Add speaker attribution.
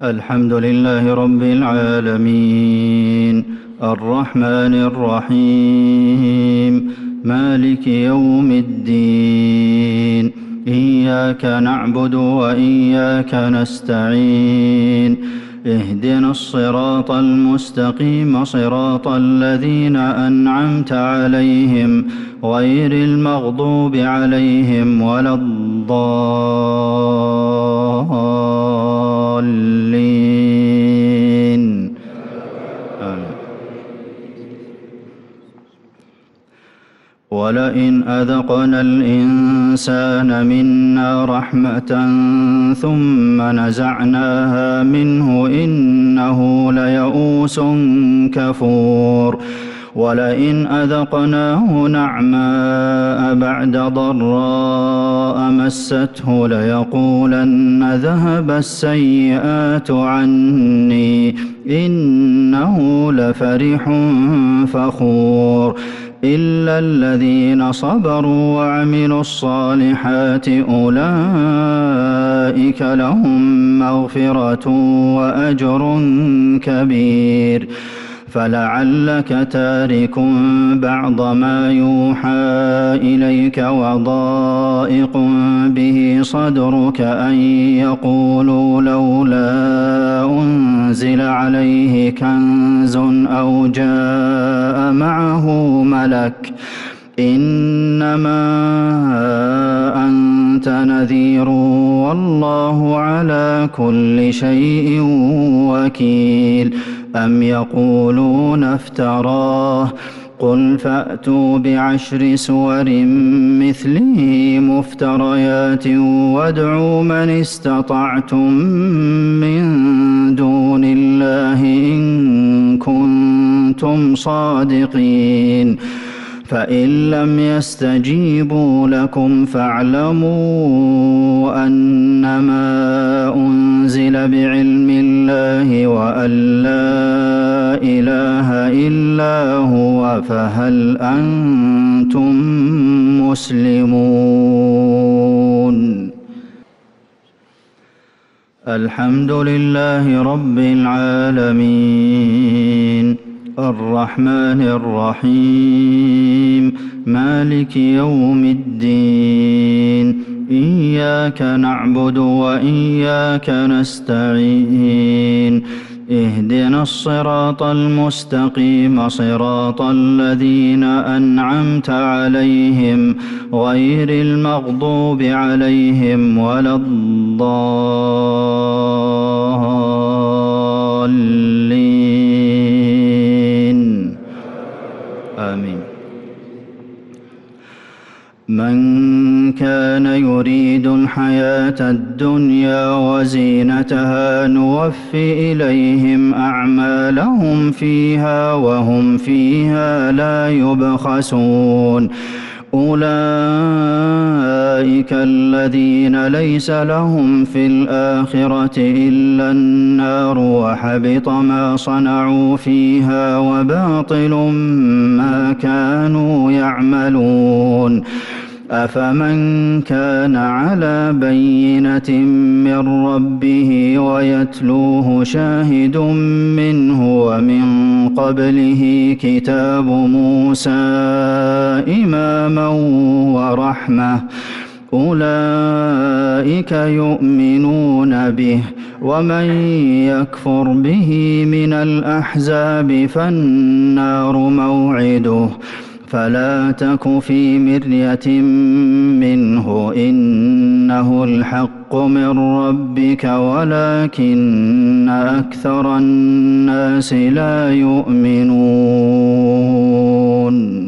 Speaker 1: الحمد لله رب العالمين الرحمن الرحيم مالك يوم الدين إياك نعبد وإياك نستعين اهدنا الصراط المستقيم صراط الذين أنعمت عليهم غير المغضوب عليهم ولا الضالين آمين. ولئن أذقنا الإنسان منا رحمة ثم نزعناها منه إنه ليئوس كفور ولئن أذقناه نعماء بعد ضراء مسته ليقولن ذهب السيئات عني إنه لفرح فخور إلا الذين صبروا وعملوا الصالحات أولئك لهم مغفرة وأجر كبير فلعلك تارك بعض ما يوحى إليك وضائق به صدرك أن يقولوا لولا أنزل عليه كنز أو جاء معه ملك إنما أنت نذير والله على كل شيء وكيل أم يقولون افتراه قل فأتوا بعشر سور مثله مفتريات وادعوا من استطعتم من دون الله إن كنتم صادقين فإن لم يستجيبوا لكم فاعلموا أنما أنزل بعلم الله وأن لا إله إلا هو فهل أنتم مسلمون الحمد لله رب العالمين الرحمن الرحيم مالك يوم الدين إياك نعبد وإياك نستعين اهدنا الصراط المستقيم صراط الذين أنعمت عليهم غير المغضوب عليهم ولا الضالين آمين. من كان يريد الحياة الدنيا وزينتها نوف إليهم أعمالهم فيها وهم فيها لا يبخسون أولئك الذين ليس لهم في الآخرة إلا النار وحبط ما صنعوا فيها وباطل ما كانوا يعملون أفمن كان على بينة من ربه ويتلوه شاهد منه ومن قبله كتاب موسى إماما ورحمة أولئك يؤمنون به ومن يكفر به من الأحزاب فالنار موعده فلا تك في مرية منه إنه الحق من ربك ولكن أكثر الناس لا يؤمنون